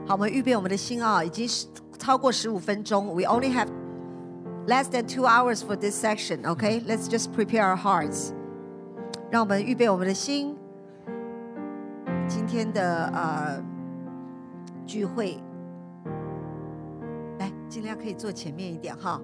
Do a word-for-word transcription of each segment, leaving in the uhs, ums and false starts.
好，我们预备我们的心啊，已经超过十五分钟。We only have less than two hours for this section. Okay, let's just prepare our hearts. 让我们预备我们的心。今天的呃聚会，来尽量可以坐前面一点哈。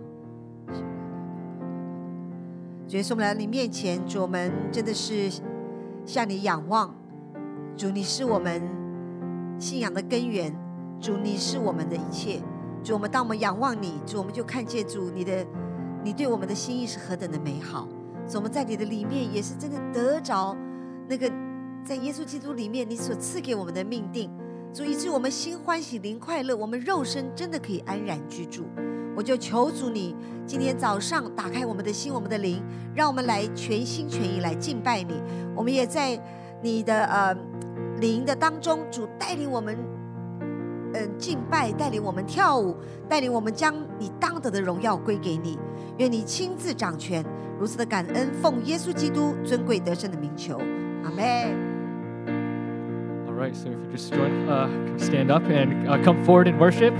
主耶稣，我们来到你面前，主，我们真的是向你仰望。主，你是我们信仰的根源，主，你是我们的一切。主，我们当我们仰望你，主，我们就看见主你的你对我们的心意是何等的美好。主，我们在你的里面也是真的得着那个在耶稣基督里面你所赐给我们的命定。主，以致我们心欢喜灵快乐，我们肉身真的可以安然居住。我就求主你今天早上打开我们的心，我们的灵，让我们来全心全意来敬拜你。我们也在你的呃灵的当中，主带领我们嗯、呃、敬拜，带领我们跳舞，带领我们将你当得的荣耀归给你。愿你亲自掌权，如此的感恩，奉耶稣基督尊贵得胜的名求，阿们。 All right, so if you just join, uh, stand up and uh, come forward in worship.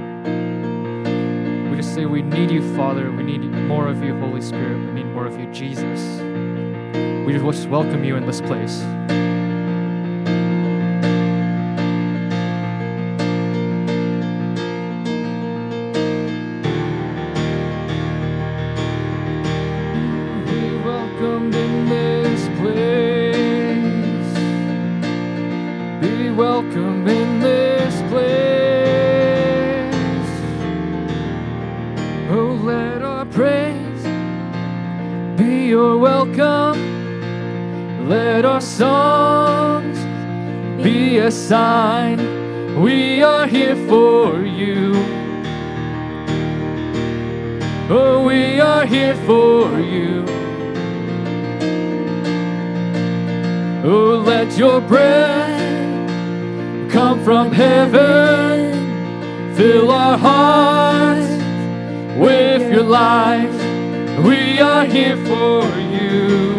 We just say we need you, Father. We need more of you, Holy Spirit. We need more of you, Jesus. We just welcome you in this place. Be welcomed in this place. Be welcome in this place. Oh, let our praise be your welcome. Let our songs be a sign we are here for you. Oh, we are here for you. Oh, let your breath come from heaven. Fill our hearts with your life. We are here for you.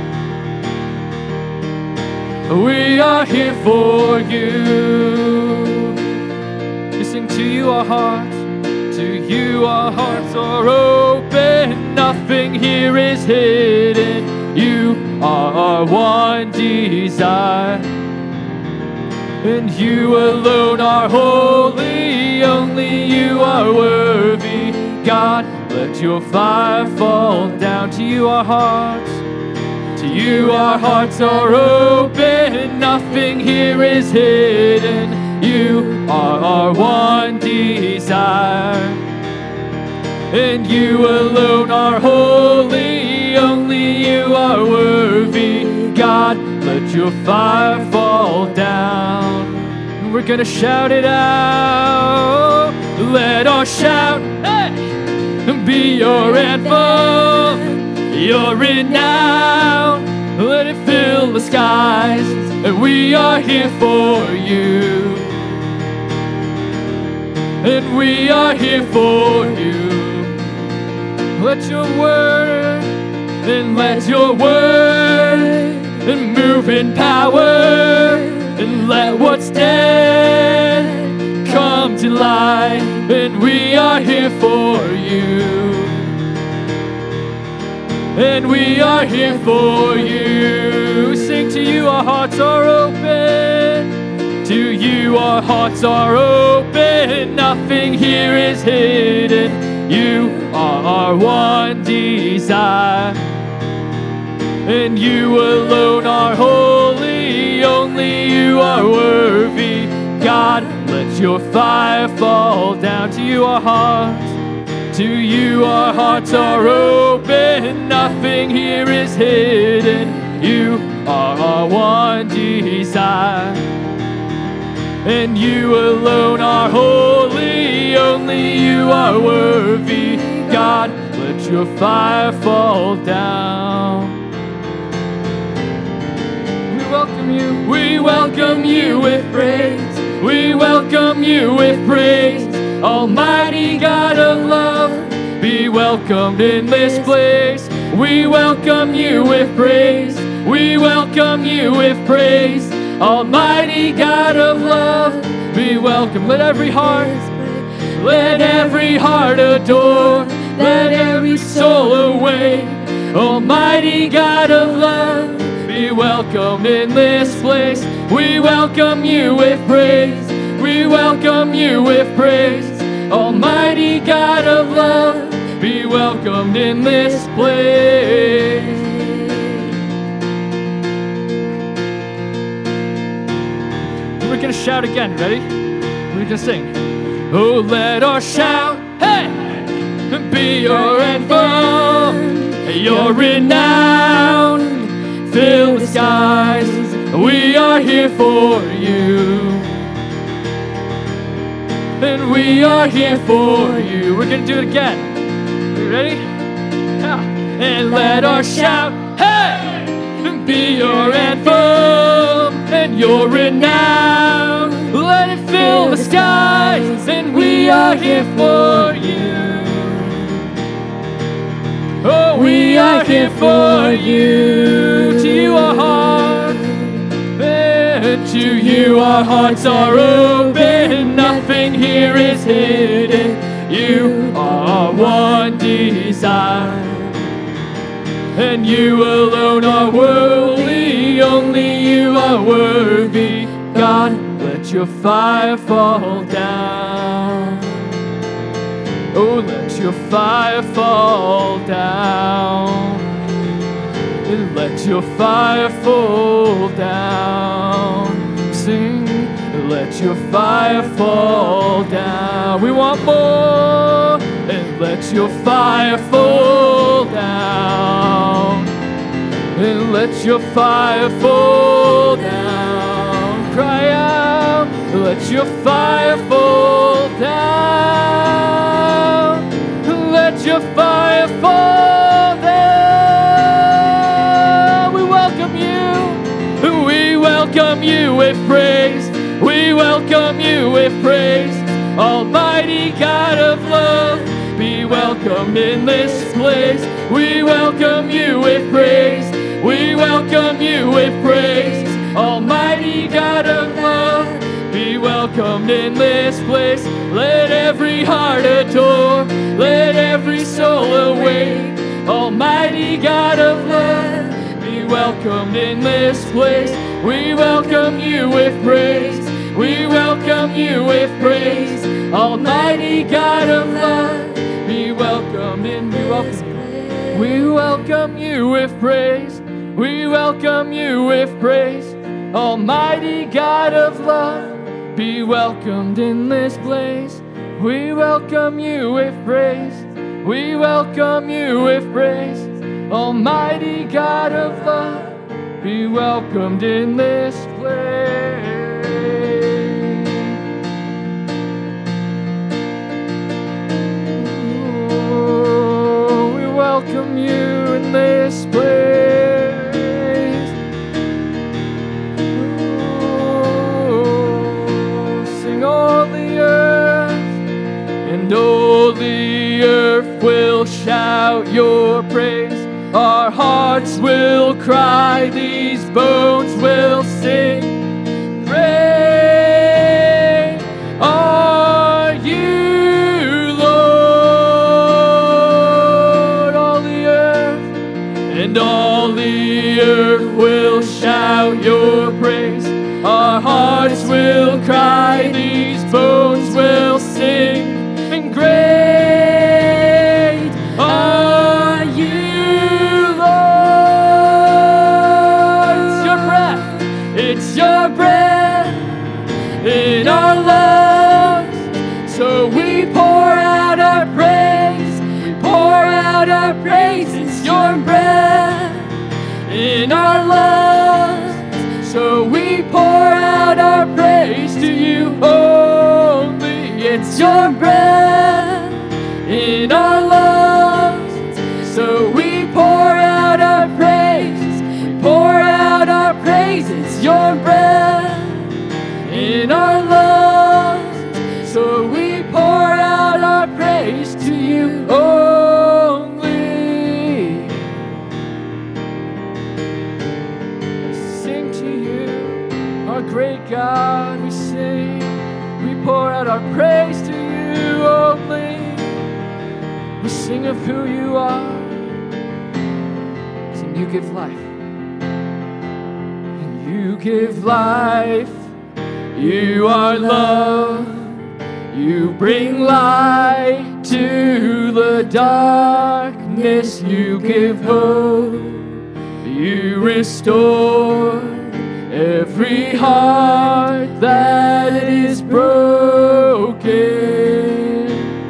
We are here for you. We sing to you our hearts. To you our hearts are open. Nothing here is hidden. You are our one desire. And you alone are holy. Only you are worthy. God, let your fire fall down. To you our hearts. To you our hearts are open. Nothing here is hidden. You are our one desire. And you alone are holy. Only you are worthy. God, let your fire fall down. We're gonna shout it out. Let our shout, hey, be your anthem, your renown. Let it fill the skies. And we are here for you. And we are here for you. Let your word, and let your word, and move in power, and let what's dead come to life. And we are here for you. And we are here for you. Sing to you our hearts are open. To you our hearts are open. Nothing here is hidden. You are our one desire. And you alone are holy. Only you are worthy. God, let your fire fall down. To you our hearts. To you our hearts are open. Nothing here is hidden. You are our one desire. And you alone are holy. Only you are worthy. God, let your fire fall down. We welcome you. We welcome you with praise. We welcome you with praise. Almighty God of love, be welcomed in this place. We welcome you with praise. We welcome you with praise. Almighty God of love, be welcome. Let every heart, let every heart adore, let every soul awake. Almighty God of love, be welcomed in this place. We welcome you with praise. We welcome you with praise. Almighty God of love, be welcomed in this place. We're going to shout again. Ready? We're going to sing. Oh, let our shout, hey, be your anthem, your renown, fill the skies. We are here for you, and we are here for you. We're going to do it again. You ready? Yeah. And let our shout, hey, be your anthem and your renown. Let it fill the skies, and we are here for you. Oh, we are here for you. To you our heart, and to you our hearts are open. Nothing here is hidden. You are one desire, and you alone are worthy. Only you are worthy. God, let your fire fall down. Oh, let your fire fall down. And let your fire fall down. Sing, let your fire fall down. We want more. And let your fire fall down. And let your fire fall down. Cry out, let your fire fall down. Let your fire fall down. We welcome you. We welcome you with praise. We welcome you with praise. Almighty God of love, be welcomed in this place. We welcome you with praise. We welcome you with praise. Almighty God of love, be welcomed in this place. Let every heart adore, let every soul awake. Almighty God of love, be welcomed in this place. We welcome you with praise. We welcome you with praise. Almighty God of love, be welcomed in this place. We welcome you with praise. We welcome you with praise. Almighty God of love, be welcomed in this place. We welcome you with praise. We welcome you with praise. Almighty God of love, be welcomed in this place. Oh, we welcome you in this place. All the earth, and all the earth will shout your praise. Our hearts will cry, these bones will sing. Great are you, Lord. All the earth, and all the earth will shout your praise. Our hearts will cry, these bones will sing. And great are you, Lord. It's your breath, it's your breath in our lungs. So we pour out our praise, we pour out our praise. It's your breath in our lungs. So we pour out our praise to you only. It's your breath in our lungs. So we pour out our praise. We pour out our praise. It's your breath in our lungs. So we pour out our praise to you only. Sing to you our great God, we sing, we pour out our praise to you only. We sing of who you are. Sing, you give life. And you give life. You are love. You bring light to the darkness. You give hope. You restore every heart that is broken.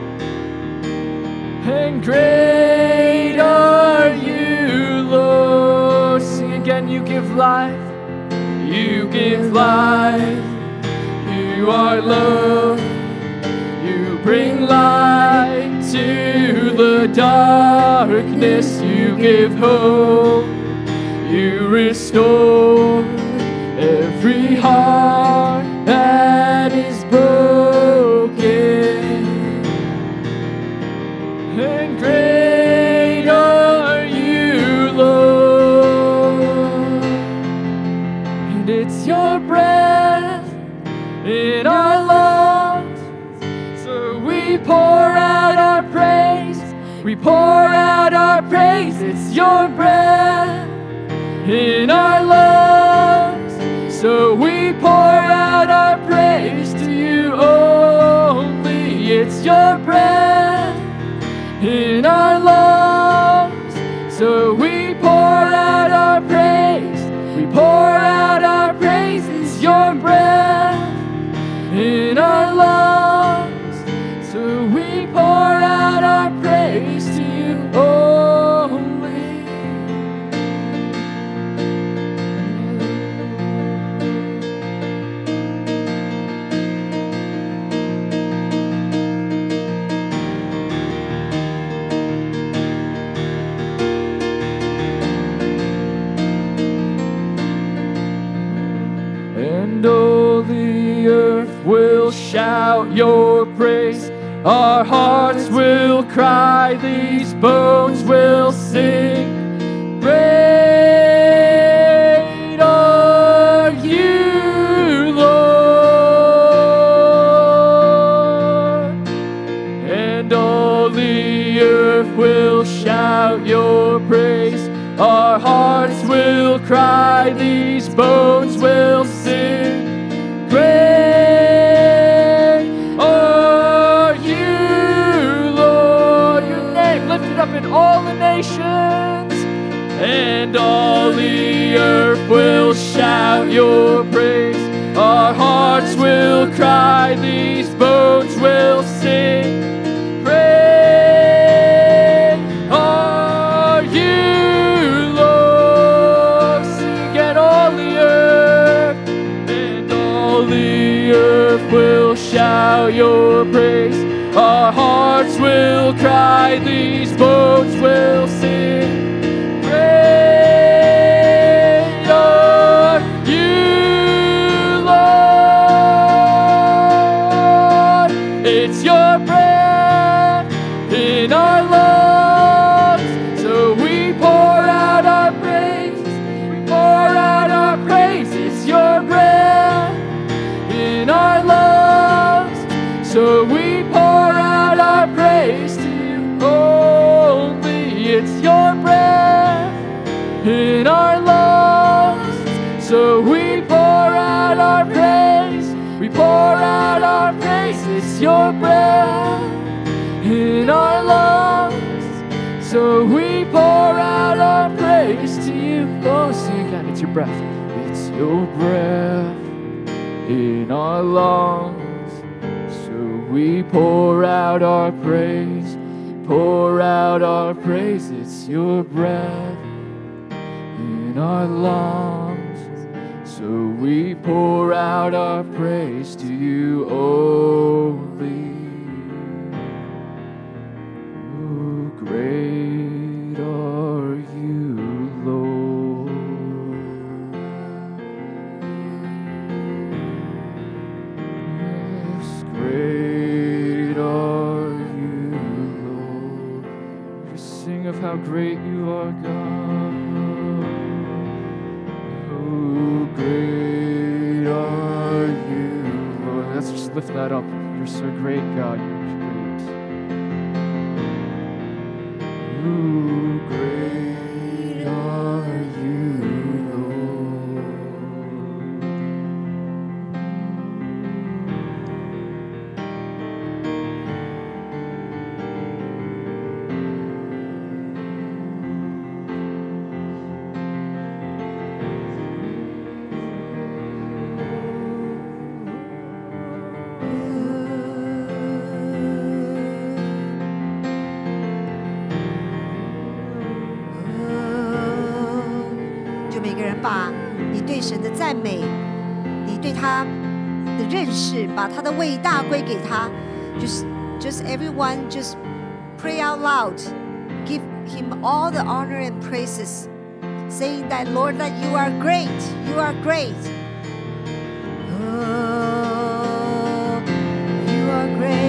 And great are you, Lord. Sing again, you give life. You give life. You are love. You bring light to the darkness. You give hope. You restore every heart that is broken. And great are you, Lord. And it's your breath in our lungs, so we pour out our praise. We pour out our praise. It's your breath in our lungs, so we pour out our praise to you only. It's your breath in our lungs, so we pour out our praise. We pour out our praise. It's your breath in our lungs, so we pour out our praise to you only. And all the earth will shout your praise. Our hearts will cry, these bones will sing. Great are you, Lord. And all the earth will shout your praise. Our hearts will cry, these bones will sing. Great are you, Lord. Your name lifted up in all the nations. And all the earth will shout your praise. Our hearts will cry, these bones will sing. Great are you, Lord. Sing again, all the earth. And all the earth will shout your praise. Our hearts will cry, these bones will sing. Great are you, Lord. It's your breath in our lungs, so we pour out our praise. We pour out our praise. It's your breath in our lungs, so we pour out our praise to you only. It's your breath in our lungs, so we pour out our praise. We pour out our praise. It's your breath in our lungs, so we pour out our praise to you. Oh, sing again. It's your breath. It's your breath in our lungs, so we pour out our praise. Pour out our praise. It's your breath in our lungs, so we pour out our praise to you only. Oh, great are you, Lord. Yes, great are you, Lord. Just sing of how great you are, God. Oh, great are lift that up. You're so great, God. You're great. Ooh, great are you, Lord. 把你对神的赞美，你对他的认识，把他的伟大归给他。Just, just everyone, just pray out loud, give him all the honor and praises, saying that Lord, that you are great, you are great. Oh, you are great.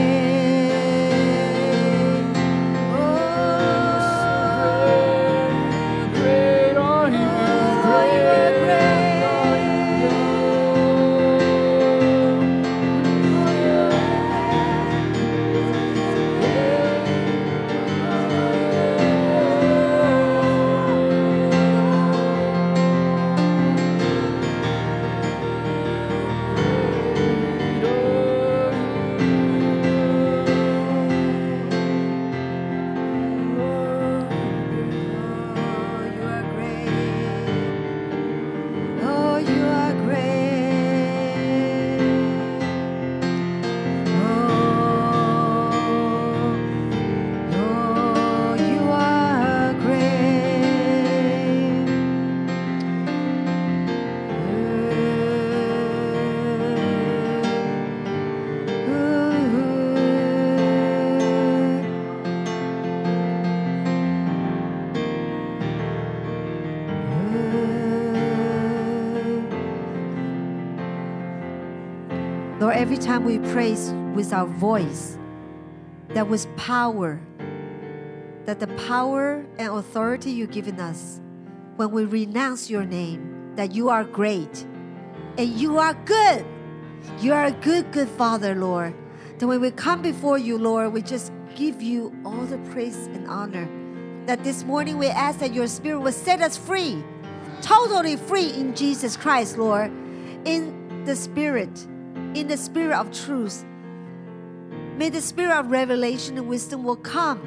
Lord, every time we praise with our voice, that was power, that the power and authority you've given us, when we renounce your name, that you are great and you are good. You are a good, good Father, Lord. That when we come before you, Lord, we just give you all the praise and honor. That this morning we ask that your Spirit will set us free, totally free in Jesus Christ, Lord, in the Spirit. In the spirit of truth, may the spirit of revelation and wisdom will come.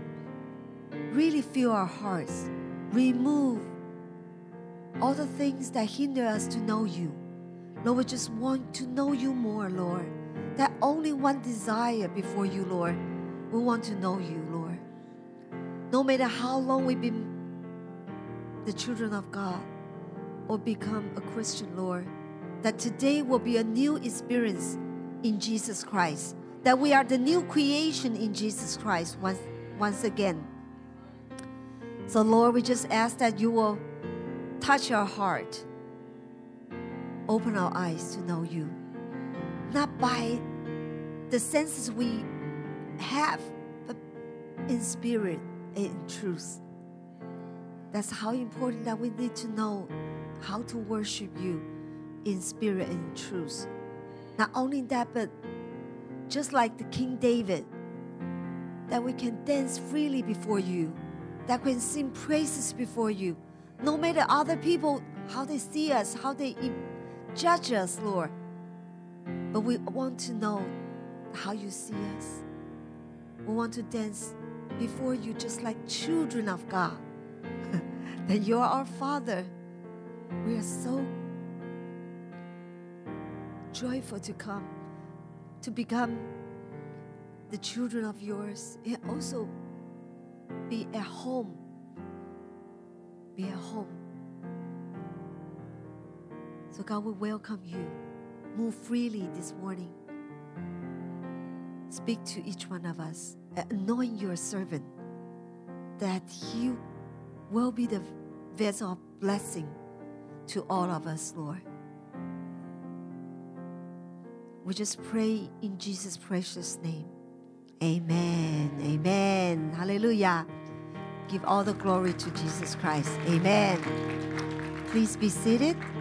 Really fill our hearts. Remove all the things that hinder us to know you. Lord, we just want to know you more, Lord. That only one desire before you, Lord. We want to know you, Lord. No matter how long we've been the children of God or become a Christian, Lord, that today will be a new experience in Jesus Christ. That we are the new creation in Jesus Christ once, once again. So Lord, we just ask that you will touch our heart. Open our eyes to know you. Not by the senses we have, but in spirit and in truth. That's how important that we need to know how to worship you in spirit and in truth. Not only that, but just like the King David, that we can dance freely before you, that we can sing praises before you, no matter other people, how they see us, how they judge us, Lord. But we want to know how you see us. We want to dance before you just like children of God, that you are our Father. We are so joyful to come, to become the children of yours, and also be at home. Be at home. So God, we welcome you. Move freely this morning. Speak to each one of us, anoint your servant, that he will be the vessel of blessing to all of us, Lord. We just pray in Jesus' precious name. Amen. Amen. Hallelujah. Give all the glory to Jesus Christ. Amen. Please be seated.